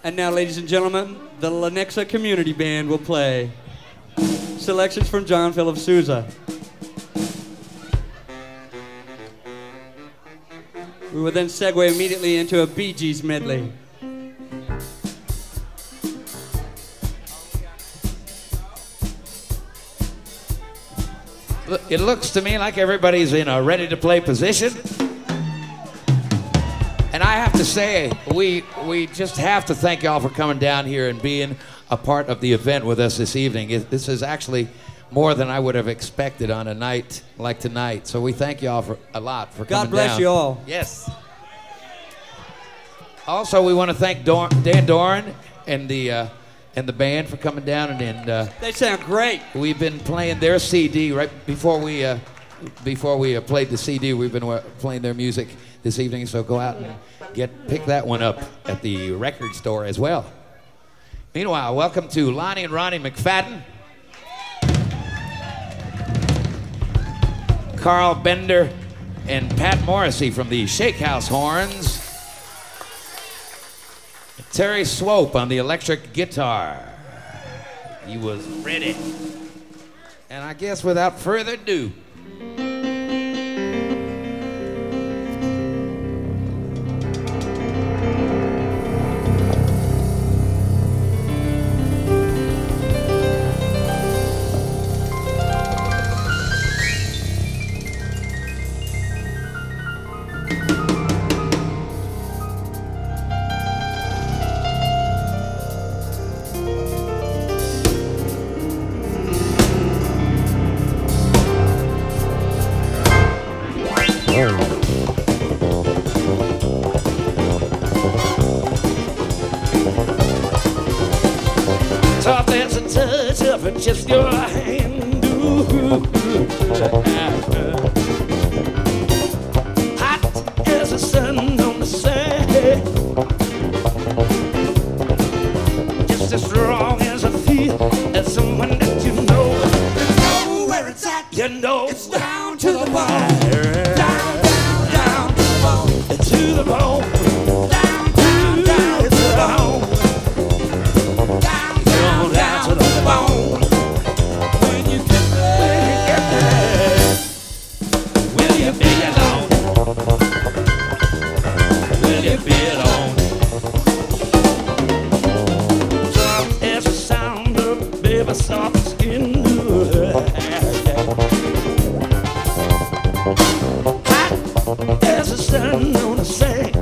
And now, ladies and gentlemen, the Lenexa Community Band will play selections from John Philip Sousa. We will then segue immediately into a Bee Gees medley. It looks to me like everybody's in a ready-to-play position. And I have to say, we just have to thank y'all for coming down here and being a part of the event with us this evening. This is actually more than I would have expected on a night like tonight. So we thank y'all a lot for coming down. God bless you all. Yes. Also, we want to thank Dan Doran and the band for coming down and they sound great. We've been playing their CD right before we played the CD. We've been playing their music this evening, so go out and pick that one up at the record store as well. Meanwhile, welcome to Lonnie and Ronnie McFadden, Carl Bender, and Pat Morrissey from the Shakehouse Horns, Terry Swope on the electric guitar. He was ready. And I guess without further ado, soft as a touch of just your hand. Ooh. Hot as the sun on the sand. Just as strong as I feel as someone that you know. You know where it's at. You know it's down to the bone. Down, down, down to the bone. To the bone. Down, down, down to the bone. Down to the bone. When you get there, will you be alone? Will you be alone? Soft as the sound of baby soft skin. Hot as the sun on the sand.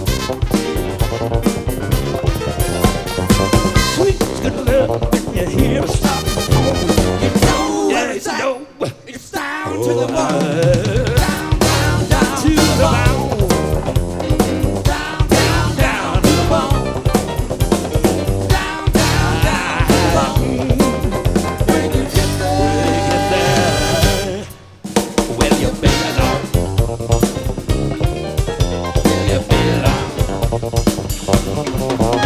Sweet good love. You hear me stop. You know where it's at. It's down to the bone. Down, down, down to the bone. Down, down, down to the bone. Down, down, down to the bone. When you get there, will you be alone? Will you be alone?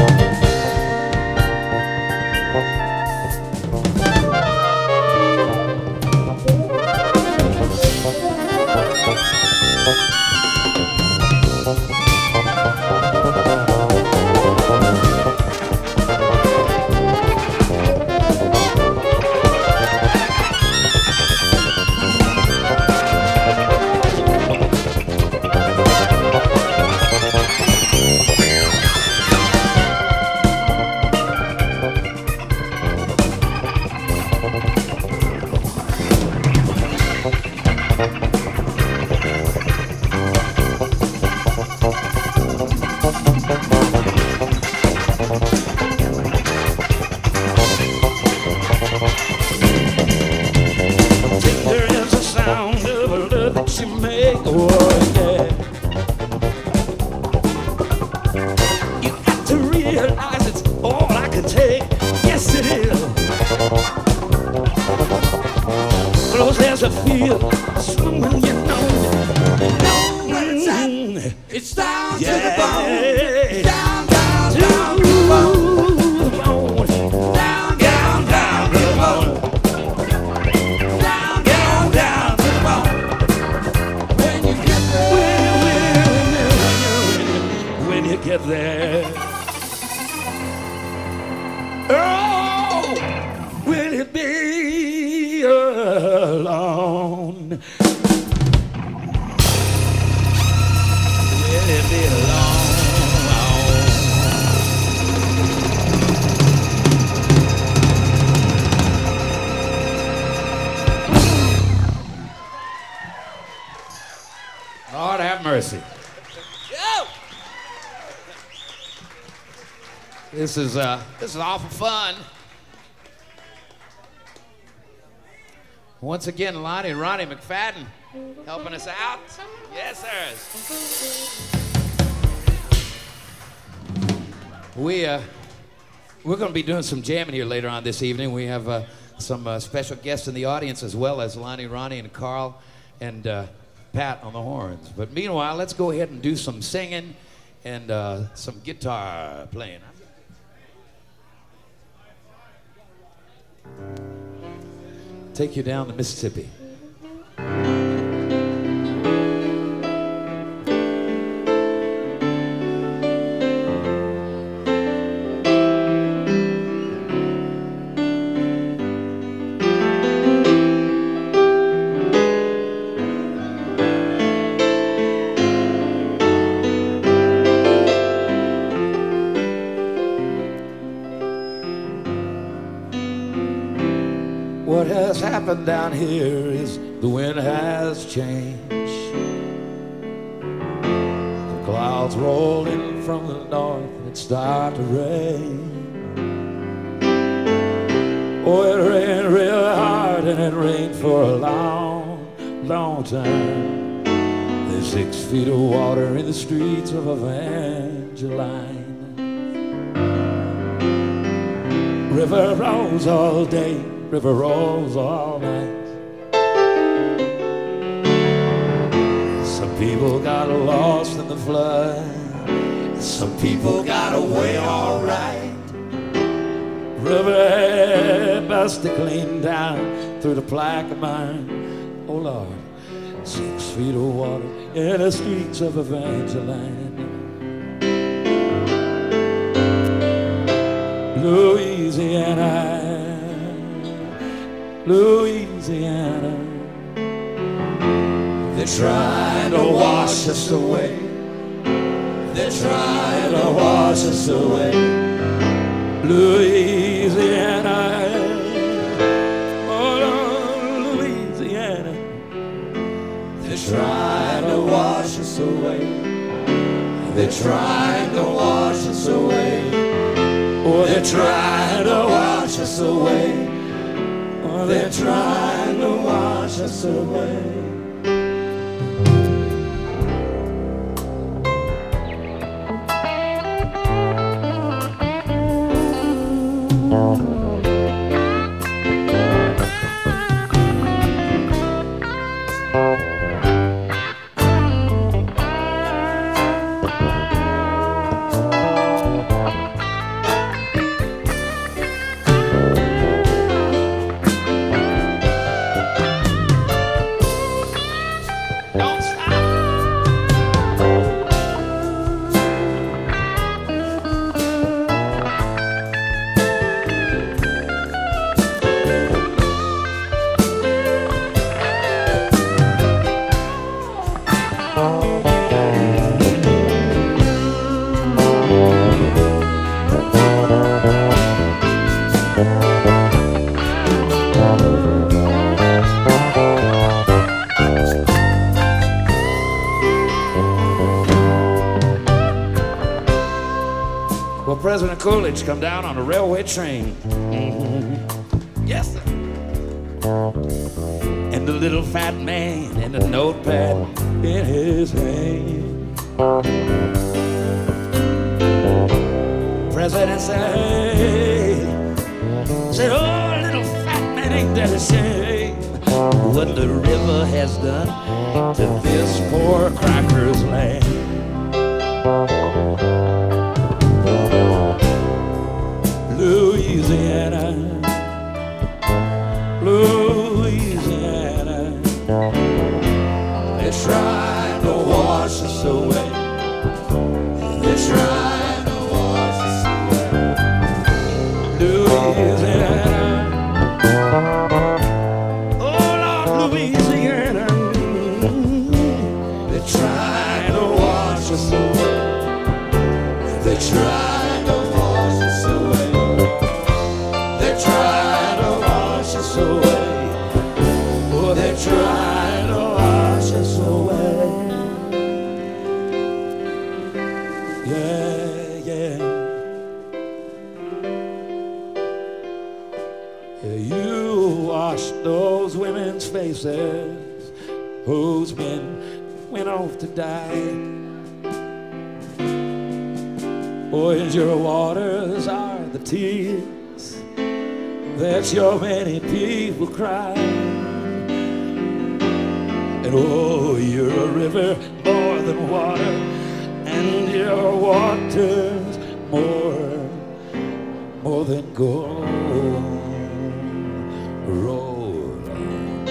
It's down to the bone. Down, down, down to the bone. Down, down, down to the bone. Down, down, down to the bone. When you get there. When you get there. alone. Will it be alone? Lord have mercy. This is awful fun. Once again, Lonnie and Ronnie McFadden helping us out. Yes, sirs. We're going to be doing some jamming here later on this evening. We have some special guests in the audience, as well as Lonnie, Ronnie, and Carl, and Pat on the horns. But meanwhile, let's go ahead and do some singing and some guitar playing. Take you down the Mississippi. What has happened down here is the wind has changed. The clouds roll in from the north and it start to rain. Oh, it rained real hard and it rained for a long, long time. There's 6 feet of water in the streets of Evangeline. River rolls all day, river rolls all night. Some people got lost in the flood. Some people got away all right. Riverhead busted clean down through the Plaquemine. Oh Lord, 6 feet of water in the streets of Evangeline. Louisiana, Louisiana, they're trying to wash us away. They're trying to wash us away. Louisiana, oh Lord, Louisiana, they're trying to wash us away. They're trying to wash us away. Oh, they're trying to wash us away. Oh, they're trying to wash us away. President Coolidge come down on a railway train. Yes, sir. And the little fat man and a notepad in his hand. President said, oh, little fat man, ain't that a shame what the river has done to this poor cracker's land. Louisiana, Louisiana, they're trying to wash us away. They're trying to wash us away. Louisiana, oh You wash those women's faces whose men went off to die. Boys, your waters are the tears that your many people cry. And oh, you're a river more than water, and your waters more than gold. Roll on.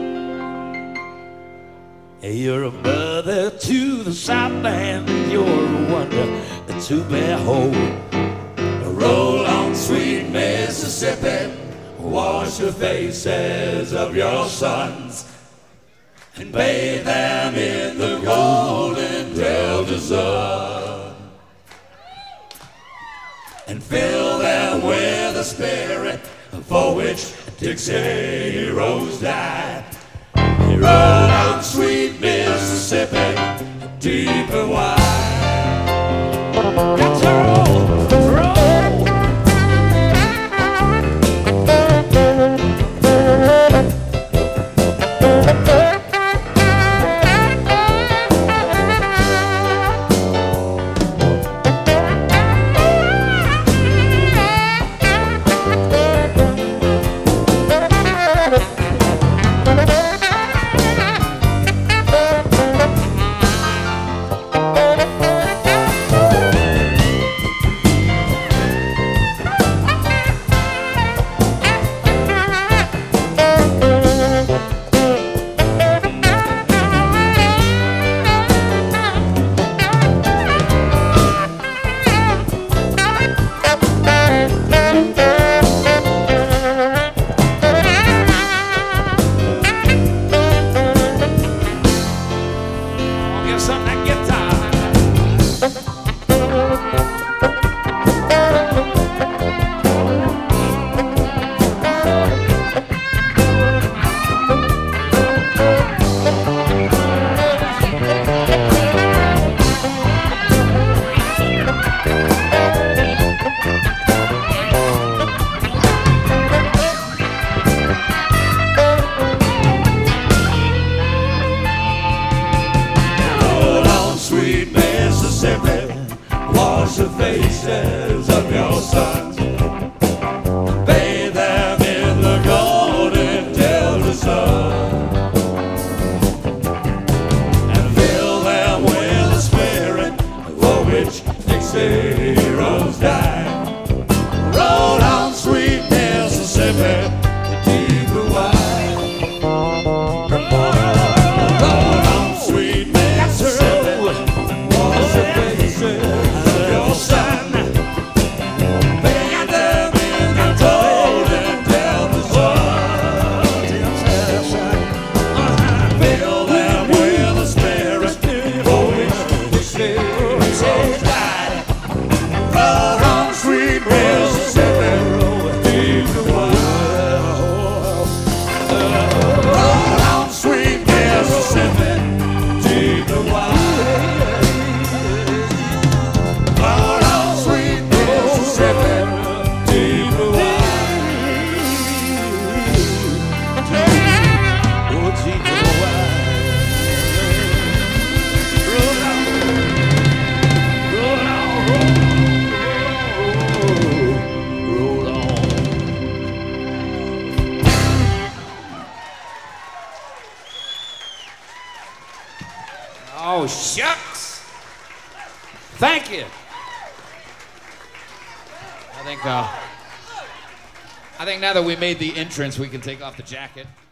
You're a mother to the Southland, and you're a wonder to behold. Roll on, sweet Mississippi, wash the faces of your sons, and bathe them in the golden Delta sun, and fill them with a spirit for which Dixie heroes died. Roll on, sweet Mississippi, deep and wide. Let's roll, roll. Wash the faces of your sons, bathe them in the golden Delta sun, and fill them with a spirit for which Dixie heroes died. Roll on, sweet Mississippi, deep and wide. Roll on, sweet Mississippi, wash the faces of your son, bathe them in the golden Delta sun, fill them with a spirit for which Dixie heroes died. Roll on, sweet Mississippi, deep and wide. Roll on, sweet Mississippi, deep and wide. Roll on, sweet Mississippi, deep and wide. Oh, deep and wide. Roll on, roll on, roll on. Oh, shucks. Thank you. I think now that we made the entrance, we can take off the jacket.